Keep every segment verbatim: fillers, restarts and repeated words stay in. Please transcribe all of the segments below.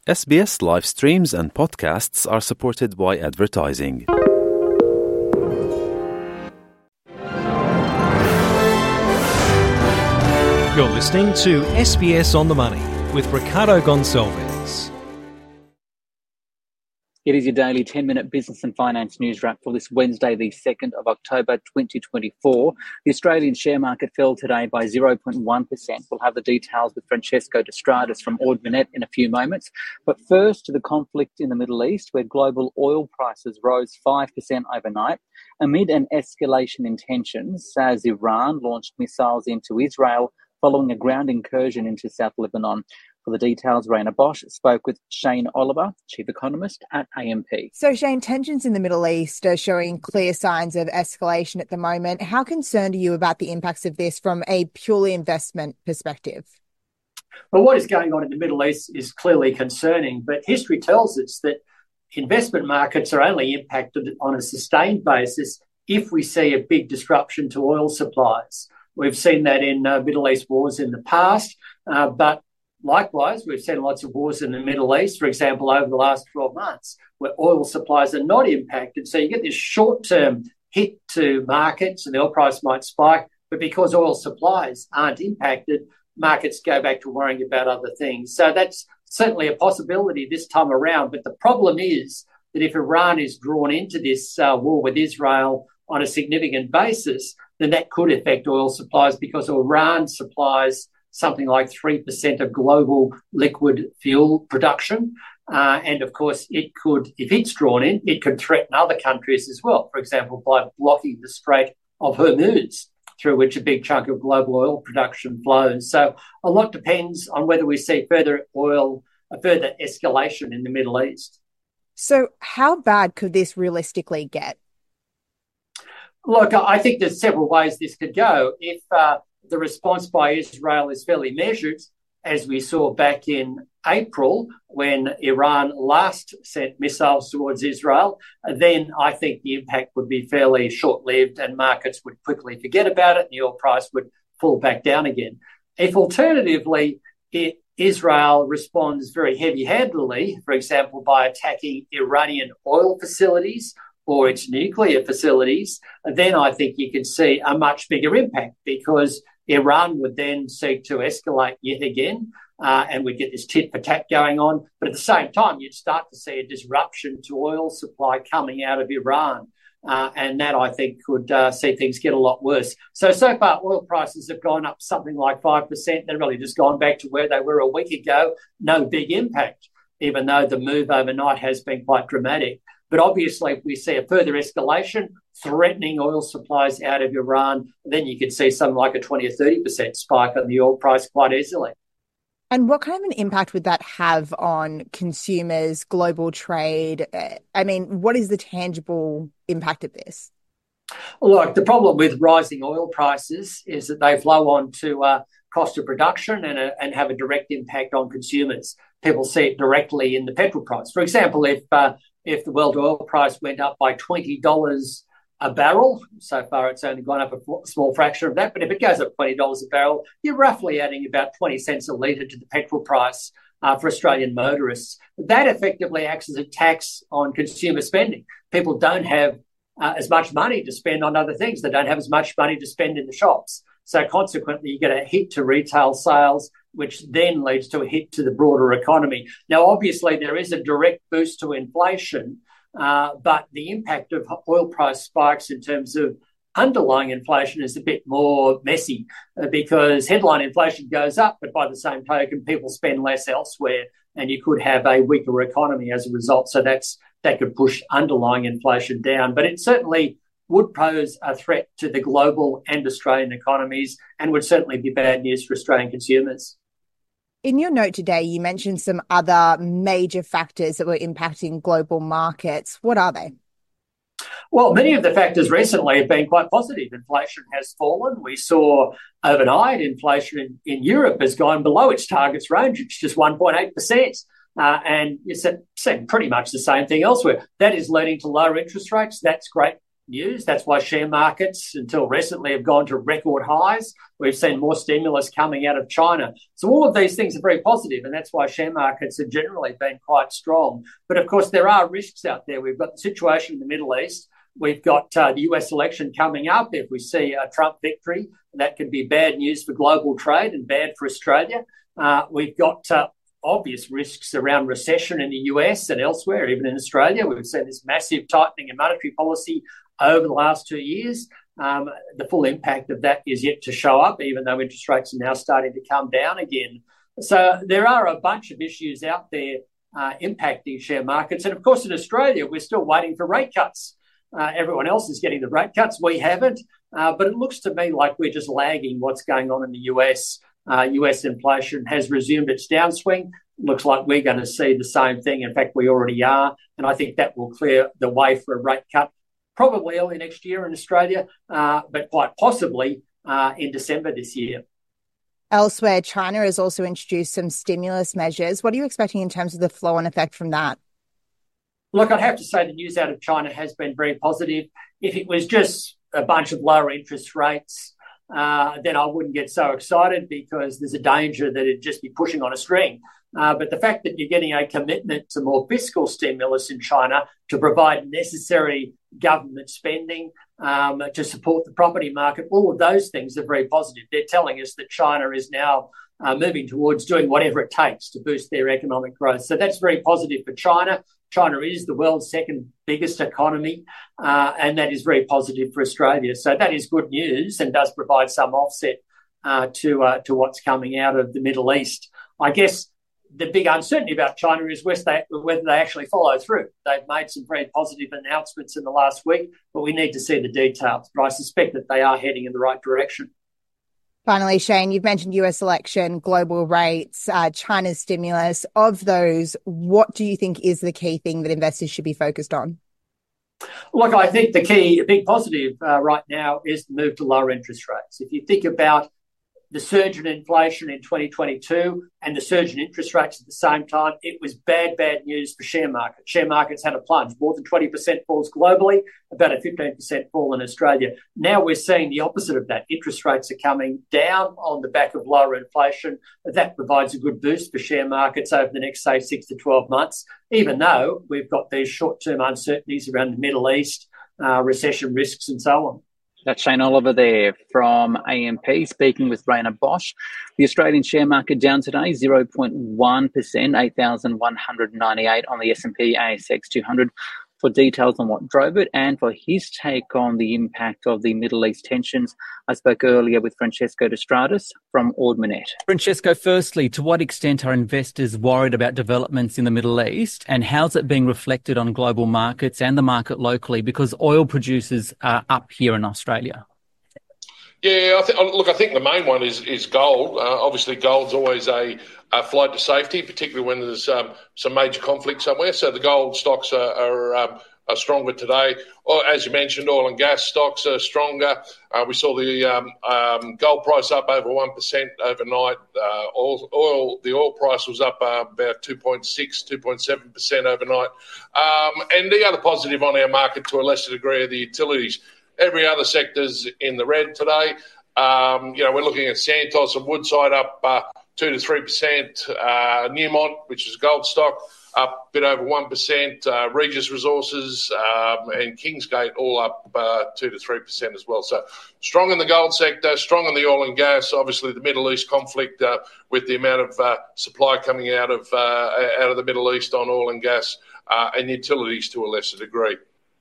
S B S live streams and podcasts are supported by advertising. You're listening to S B S On The Money with Ricardo Gonçalves. It is your daily ten-minute business and finance news wrap for this Wednesday, the second of October twenty twenty-four. The Australian share market fell today by zero point one percent. We'll have the details with Francesco D'Estrades from Ord Minnett in a few moments. But first to the conflict in the Middle East, where global oil prices rose five percent overnight amid an escalation in tensions as Iran launched missiles into Israel following a ground incursion into South Lebanon. For the details, Raina Bosch spoke with Shane Oliver, Chief Economist at A M P. So, Shane, tensions in the Middle East are showing clear signs of escalation at the moment. How concerned are you about the impacts of this from a purely investment perspective? Well, what is going on in the Middle East is clearly concerning, but history tells us that investment markets are only impacted on a sustained basis if we see a big disruption to oil supplies. We've seen that in uh, Middle East wars in the past, uh, but likewise, we've seen lots of wars in the Middle East, for example, over the last twelve months, where oil supplies are not impacted. So you get this short-term hit to markets and the oil price might spike, but because oil supplies aren't impacted, markets go back to worrying about other things. So that's certainly a possibility this time around. But the problem is that if Iran is drawn into this uh, war with Israel on a significant basis, then that could affect oil supplies because Iran supplies something like three percent of global liquid fuel production. Uh, and, of course, it could, if it's drawn in, it could threaten other countries as well, for example, by blocking the Strait of Hormuz, through which a big chunk of global oil production flows. So a lot depends on whether we see further oil, a further escalation in the Middle East. So how bad could this realistically get? Look, I think there's several ways this could go. If uh, the response by Israel is fairly measured, as we saw back in April when Iran last sent missiles towards Israel, then I think the impact would be fairly short-lived and markets would quickly forget about it and the oil price would fall back down again. If alternatively it, Israel responds very heavy-handedly, for example, by attacking Iranian oil facilities or its nuclear facilities, then I think you could see a much bigger impact because Iran would then seek to escalate yet again uh, and we'd get this tit for tat going on. But at the same time, you'd start to see a disruption to oil supply coming out of Iran. Uh, and that, I think, could uh, see things get a lot worse. So, so far, oil prices have gone up something like five percent. They've really just gone back to where they were a week ago. No big impact, even though the move overnight has been quite dramatic. But obviously, if we see a further escalation threatening oil supplies out of Iran, then you could see something like a twenty or thirty percent spike on the oil price quite easily. And what kind of an impact would that have on consumers, global trade? I mean, what is the tangible impact of this? Look, the problem with rising oil prices is that they flow on to uh, cost of production and, uh, and have a direct impact on consumers. People see it directly in the petrol price. For example, if uh, if the world oil price went up by twenty dollars a barrel, so far it's only gone up a small fraction of that, but if it goes up twenty dollars a barrel, you're roughly adding about twenty cents a litre to the petrol price uh, for Australian motorists. That effectively acts as a tax on consumer spending. People don't have uh, as much money to spend on other things. They don't have as much money to spend in the shops. So consequently, you get a hit to retail sales, which then leads to a hit to the broader economy. Now, obviously, there is a direct boost to inflation, uh, but the impact of oil price spikes in terms of underlying inflation is a bit more messy uh, because headline inflation goes up, but by the same token, people spend less elsewhere and you could have a weaker economy as a result. So that's that could push underlying inflation down. But it certainly would pose a threat to the global and Australian economies and would certainly be bad news for Australian consumers. In your note today, you mentioned some other major factors that were impacting global markets. What are they? Well, many of the factors recently have been quite positive. Inflation has fallen. We saw overnight inflation in, in Europe has gone below its targets range. It's just one point eight percent. Uh, and it's seen pretty much the same thing elsewhere. That is leading to lower interest rates. That's great news. That's why share markets, until recently, have gone to record highs. We've seen more stimulus coming out of China. So all of these things are very positive, and that's why share markets have generally been quite strong. But, of course, there are risks out there. We've got the situation in the Middle East. We've got uh, the U S election coming up. If we see a Trump victory, that could be bad news for global trade and bad for Australia. Uh, we've got uh, obvious risks around recession in the U S and elsewhere, even in Australia. We've seen this massive tightening in monetary policy over the last two years. Um, the full impact of that is yet to show up, even though interest rates are now starting to come down again. So there are a bunch of issues out there uh, impacting share markets. And, of course, in Australia, we're still waiting for rate cuts. Uh, everyone else is getting the rate cuts. We haven't. Uh, but it looks to me like we're just lagging what's going on in the U S. Uh, U S inflation has resumed its downswing. Looks like we're going to see the same thing. In fact, we already are. And I think that will clear the way for a rate cut probably early next year in Australia, uh, but quite possibly uh, in December this year. Elsewhere, China has also introduced some stimulus measures. What are you expecting in terms of the flow-on effect from that? Look, I'd have to say the news out of China has been very positive. If it was just a bunch of lower interest rates, uh, then I wouldn't get so excited, because there's a danger that it'd just be pushing on a string. Uh, but the fact that you're getting a commitment to more fiscal stimulus in China to provide necessary government spending um, to support the property market, all of those things are very positive. They're telling us that China is now uh, moving towards doing whatever it takes to boost their economic growth. So that's very positive for China. China is the world's second biggest economy, uh, and that is very positive for Australia. So that is good news and does provide some offset uh, to uh, to what's coming out of the Middle East. I guess the big uncertainty about China is whether they, whether they actually follow through. They've made some very positive announcements in the last week, but we need to see the details. But I suspect that they are heading in the right direction. Finally, Shane, you've mentioned U S election, global rates, uh, China's stimulus. Of those, what do you think is the key thing that investors should be focused on? Look, I think the key, big positive uh, right now is the move to lower interest rates. If you think about the surge in inflation in twenty twenty-two and the surge in interest rates at the same time, it was bad, bad news for share markets. Share markets had a plunge, more than twenty percent falls globally, about a fifteen percent fall in Australia. Now we're seeing the opposite of that. Interest rates are coming down on the back of lower inflation. That provides a good boost for share markets over the next, say, six to twelve months, even though we've got these short-term uncertainties around the Middle East, uh, recession risks and so on. That's Shane Oliver there from A M P speaking with Raina Bosch. The Australian share market down today, zero point one percent, eight thousand one hundred ninety-eight on the S and P A S X two hundred. For details on what drove it and for his take on the impact of the Middle East tensions, I spoke earlier with Francesco de Stradis from Ord Minnett. Francesco, firstly, to what extent are investors worried about developments in the Middle East, and how's it being reflected on global markets and the market locally, because oil producers are up here in Australia? Yeah, I th- look, I think the main one is is gold. Uh, obviously, gold's always a, a flight to safety, particularly when there's um, some major conflict somewhere. So the gold stocks are, are, um, are stronger today. Or, as you mentioned, oil and gas stocks are stronger. Uh, we saw the um, um, gold price up over one percent overnight. Uh, oil, oil, the oil price was up uh, about two point six, two point seven percent overnight. Um, and the other positive on our market, to a lesser degree, are the utilities. Every other sector's in the red today. Um, you know, we're looking at Santos and Woodside up uh, two to three percent. Uh, Newmont, which is a gold stock, up a bit over one percent. Uh, Regis Resources um, and Kingsgate all up uh, two to three percent as well. So strong in the gold sector, strong in the oil and gas. Obviously, the Middle East conflict uh, with the amount of uh, supply coming out of uh, out of the Middle East on oil and gas uh, and utilities to a lesser degree.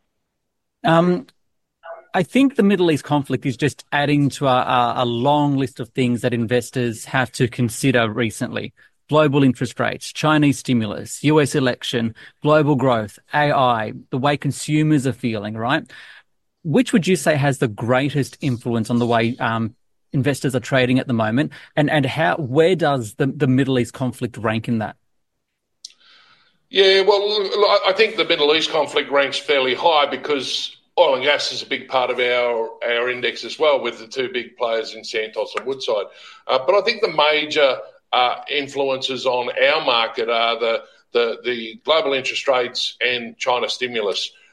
Um. I think the Middle East conflict is just adding to a, a long list of things that investors have to consider recently. Global interest rates, Chinese stimulus, U S election, global growth, A I, the way consumers are feeling, right? Which would you say has the greatest influence on the way um, investors are trading at the moment? And, and how, where does the, the Middle East conflict rank in that? Yeah, well, I think the Middle East conflict ranks fairly high because oil and gas is a big part of our, our index as well, with the two big players in Santos and Woodside. Uh, but I think the major uh, influences on our market are the, the, the global interest rates and China stimulus.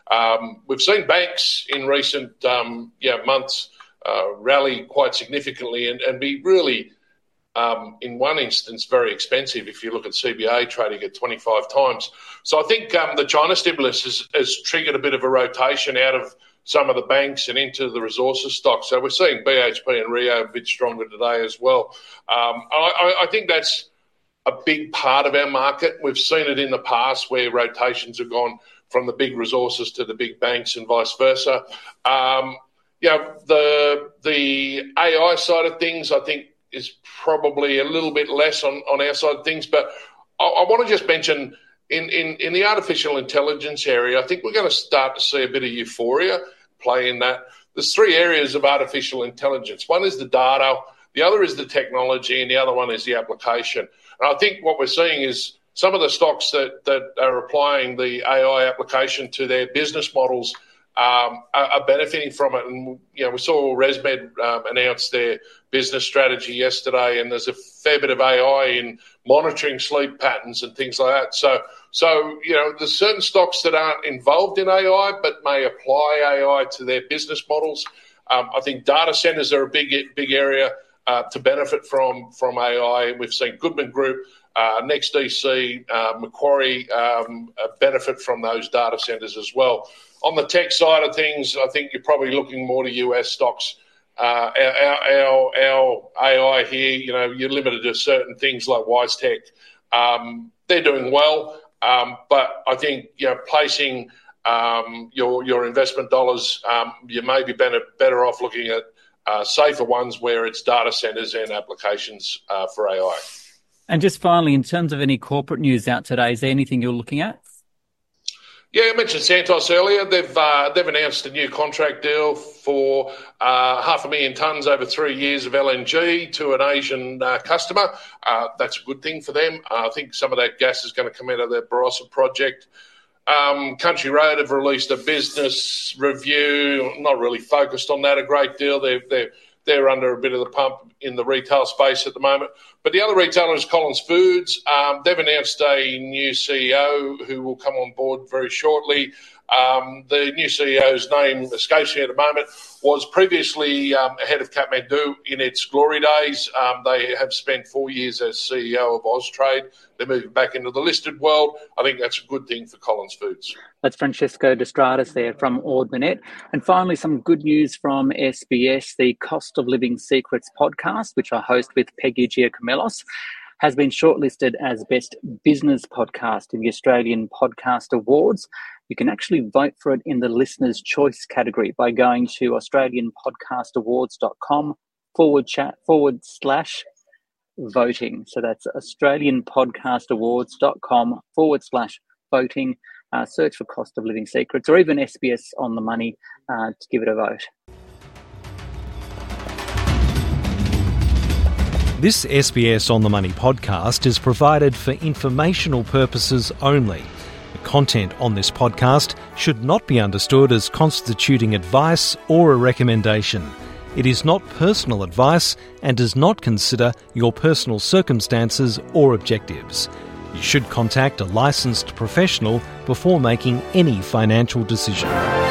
Um, we've seen banks in recent um, yeah, months uh, rally quite significantly and, and be really, um, in one instance, very expensive if you look at C B A trading at twenty-five times. So I think um, the China stimulus has, has triggered a bit of a rotation out of some of the banks and into the resources stocks. So we're seeing B H P and Rio a bit stronger today as well. Um, I, I think that's a big part of our market. We've seen it in the past where rotations have gone from the big resources to the big banks and vice versa. Um, you know, the the A I side of things, I think, is probably a little bit less on, on our side of things. But I, I want to just mention in, in, in the artificial intelligence area, I think we're going to start to see a bit of euphoria play in that. There's three areas of artificial intelligence. One is the data, the other is the technology, and the other one is the application. And I think what we're seeing is some of the stocks that, that are applying the A I application to their business models um, are, are benefiting from it. And, you know, we saw ResMed um, announce their business strategy yesterday, and there's a fair bit of A I in monitoring sleep patterns and things like that. So, so you know, there's certain stocks that aren't involved in A I but may apply A I to their business models. Um, I think data centers are a big, big area uh, to benefit from, from A I. We've seen Goodman Group, uh, NextDC, uh, Macquarie um, uh, benefit from those data centers as well. On the tech side of things, I think you're probably looking more to U S stocks. Uh, our, our, our A I here, you know, you're limited to certain things like WiseTech. Um, they're doing well, um, but I think, you know, placing um, your your investment dollars, um, you may be better, better off looking at uh, safer ones where it's data centers and applications uh, for A I. And just finally, in terms of any corporate news out today, is there anything you're looking at? Yeah, I mentioned Santos earlier. They've uh, they've announced a new contract deal for uh, half a million tonnes over three years of L N G to an Asian uh, customer. Uh, that's a good thing for them. Uh, I think some of that gas is going to come out of their Barossa project. Um, Country Road have released a business review, not really focused on that a great deal. They're, they're, they're under a bit of the pump in the retail space at the moment. But the other retailer is Collins Foods. Um, they've announced a new C E O who will come on board very shortly. Um, the new C E O's name escapes me at the moment, was previously um, head of Kathmandu in its glory days. Um, they have spent four years as C E O of Austrade. They're moving back into the listed world. I think that's a good thing for Collins Foods. That's Francesco Destratus there from Ord Minnett. And finally, some good news from S B S. The Cost of Living Secrets podcast, which I host with Peggy Giacomellos, has been shortlisted as Best Business Podcast in the Australian Podcast Awards. You can actually vote for it in the Listener's Choice category by going to australianpodcastawards.com forward chat forward slash voting. So that's australianpodcastawards.com forward slash voting. Uh, search for Cost of Living Secrets or even S B S On The Money uh, to give it a vote. This S B S On The Money podcast is provided for informational purposes only. The content on this podcast should not be understood as constituting advice or a recommendation. It is not personal advice and does not consider your personal circumstances or objectives. You should contact a licensed professional before making any financial decision.